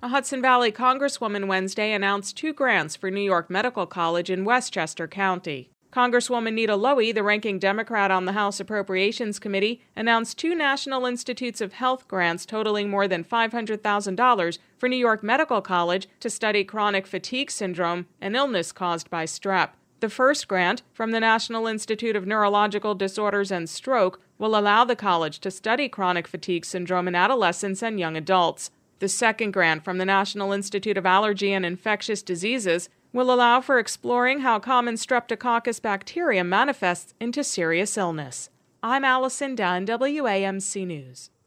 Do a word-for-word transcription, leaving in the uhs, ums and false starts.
A Hudson Valley Congresswoman Wednesday announced two grants for New York Medical College in Westchester County. Congresswoman Nita Lowey, the ranking Democrat on the House Appropriations Committee, announced two National Institutes of Health grants totaling more than five hundred thousand dollars for New York Medical College to study chronic fatigue syndrome, an illness caused by strep. The first grant, from the National Institute of Neurological Disorders and Stroke, will allow the college to study chronic fatigue syndrome in adolescents and young adults. The second grant, from the National Institute of Allergy and Infectious Diseases, will allow for exploring how common Streptococcus bacteria manifests into serious illness. I'm Allison Dunn, W A M C News.